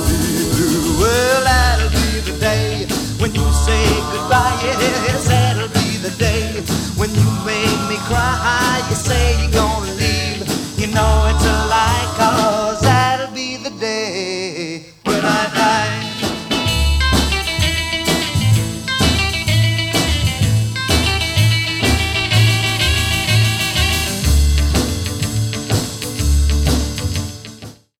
I'll be blue. Well, that'll be the day when you say goodbye. Yes, that'll be the day when you make me cry. You say you're gonna